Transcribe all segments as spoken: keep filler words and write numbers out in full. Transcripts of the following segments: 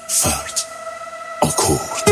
فرد آکورد.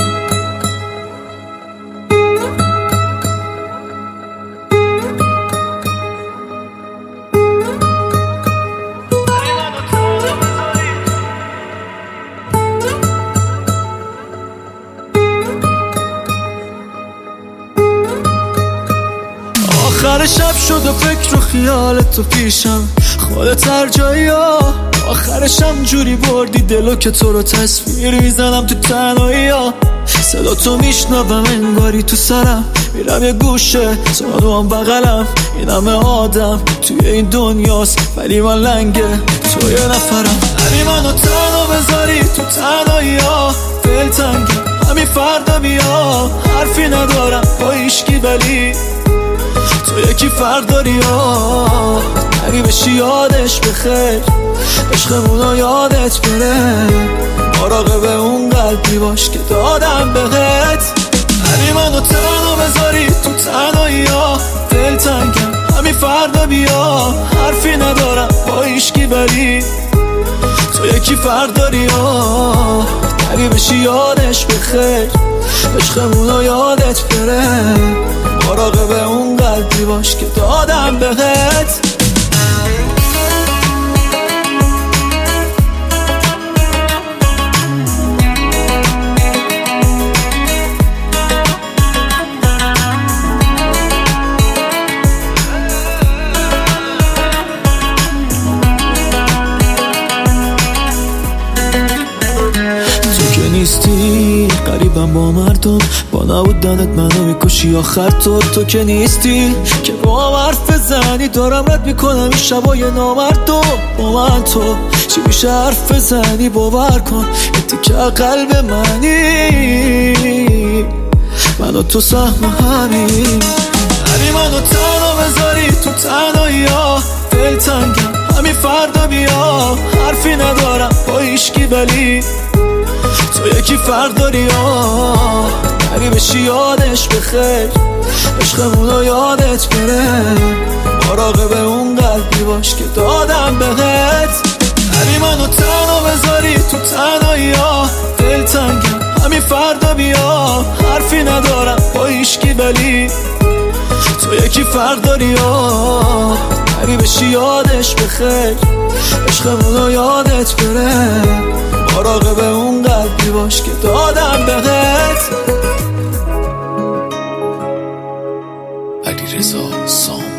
آخر شب شد و فکر و خیالت تو پیشم، خودت هر جایی ها. آخرشم جوری بردی دلو که تو رو تصویر میزنم تو تنهایی ها. صدا تو میشنوم انگاری تو سرم، میرم یه گوشه تو هم بغلم. این همه آدم توی این دنیاست ولی من لنگه تو یه نفرم. همین منو تنها بذاری تو تنهایی ها، دل تنگم همین فردا بیا. حرفی ندارم با هیچکی ولی تو یکی فرد داری ها. نری بشی یادش بخیر، عشقمونو یادت بره. مراقب اون قلبی باش که دادم بهت. همین منو تنها بذاری تو تنهایی ها، دل تنگم همین فردا بیا. حرفی ندارم با هیچکی ولی تو یکی فرد داری ها. نری بشی یادش بخیر، عشقمونو یادت بره. مراقب اون قلبی باش که دادم بهت. نیستی قریبم با مردم، با نبودنت منو میکشی آخر. تو تو که نیستی که با هم حرف بزنی، دارم رد میکنم این شبای نامردم. با من تو چی میشه حرف بزنی؟ باور کن تیکه قلب منی، من و تو سهم همین. همین منو تنها بذاری تو تنهایی ها، دل تنگم همین فردا بیا. حرفی ندارم با هیچکی ولی تو یکی فرد داری ها. نری بشی یادش بخیر، عشقمونو یادت بره. مراقب اون قلبی باش که دادم بهت. نری منو تنها بذاری تو تنهایی ها، دل تنگم همین فردا بیا. حرفی ندارم با هیچکی ولی تو یکی فرد داری ها. نری بشی یادش بخیر، عشقمونو یادت بره. مراقب اون قلبی باش که دادم بهت. علیرضا سام.